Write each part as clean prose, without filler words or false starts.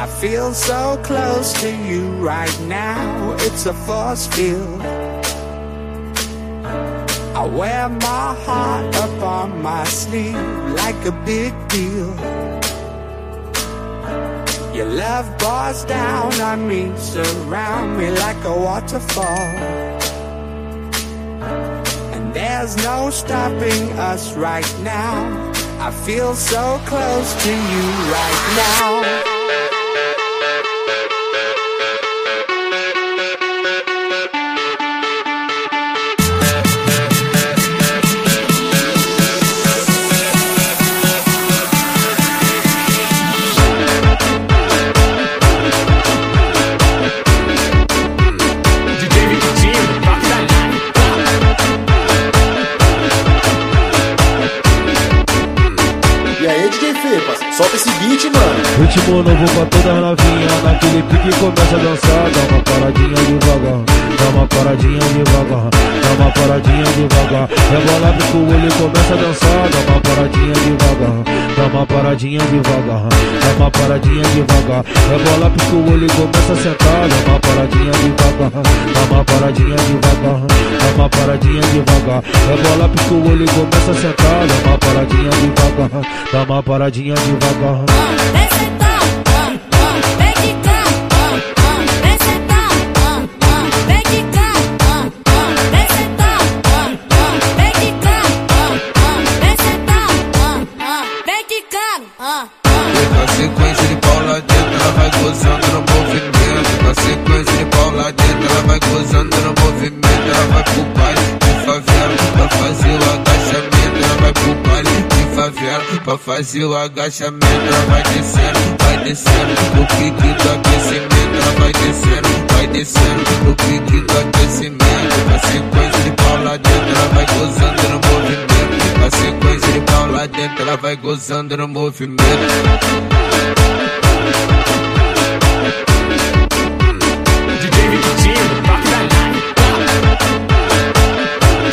feel so close to you right now. It's a force field. I wear my heart up on my sleeve like a big deal. Your love pours down on me, surround me like a waterfall. And there's no stopping us right now. I feel so close to you right now. Solta esse beat, mano. Ritmo novo pra toda novinha. Naquele pique começa a dançar. Dá uma paradinha devagar. Dá uma paradinha devagar. Dá uma paradinha devagar. Rebola pro olho e começa a dançar. Dá uma paradinha devagar. Dá uma paradinha devagar. Dá uma paradinha devagar. Rebola pro olho e começa a sentar. Dá uma paradinha devagar. Dá uma paradinha devagar. Dá uma paradinha devagar. Rebola pro olho e começa a sentar. Dá uma paradinha devagar. Dá uma paradinha devagar. Vem sentar, vem quicar, vem sentar, vem quicar, vem sentar, vem quicar, vem sentar, vem quicar. Na sequência de pau lá dentro, ela vai gozando no movimento. Na sequência de pau lá dentro, ela vai gozando no movimento. Ela vai pro baile de favela pra fazer o agachamento. Ela vai pro baile de favela pra fazer o agachamento. Ela vai descendo no pique do aquecimento. Ela vai descendo no pique do aquecimento. Na sequência de pau lá dentro, ela vai gozando no movimento. Na sequência de pau lá dentro, ela vai gozando no movimento.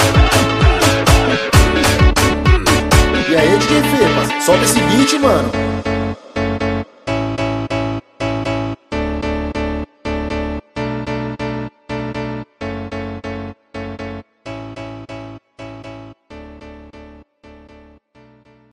E aí, DJ Fepas, solta esse beat, mano.